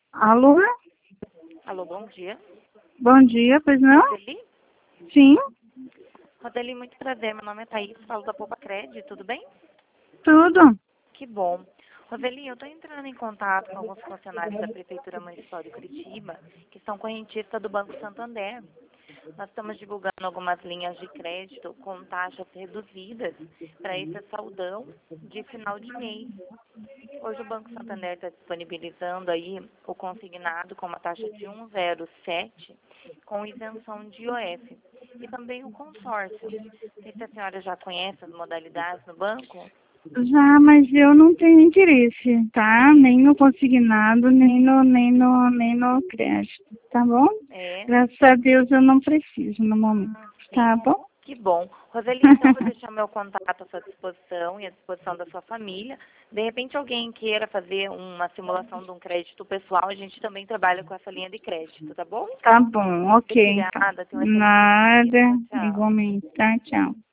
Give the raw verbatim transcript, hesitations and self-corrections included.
Alô? Alô, bom dia. Bom dia, pois não? Roseli? Sim, Roseli, muito prazer. Meu nome é Thaís, falo da Poupa Crédito, tudo bem? tudo. Que bom. Roseli, eu estou entrando em contato com alguns funcionários da Prefeitura Municipal de Curitiba, que são correntistas do Banco Santander. Nós estamos divulgando algumas linhas de crédito com taxas reduzidas para esse saldão de final de mês. Hoje o Banco Santander está disponibilizando aí o consignado com uma taxa de um vírgula zero sete com isenção de I O F. E também o consórcio. Não sei se a senhora já conhece as modalidades no banco. Já, mas eu não tenho interesse, tá? Nem no consignado, nem no, nem no, nem no crédito, tá bom? É, Graças a Deus eu não preciso no momento, ah, sim. tá bom? Que bom. Roseli, então vou deixar meu contato à sua disposição e à disposição da sua família. De repente alguém queira fazer uma simulação de um crédito pessoal, a gente também trabalha com essa linha de crédito, tá bom? Tá bom, ok, então. Obrigada, tenha um excelente dia. Nada, Tchau, tchau. igualmente, tá? Tchau.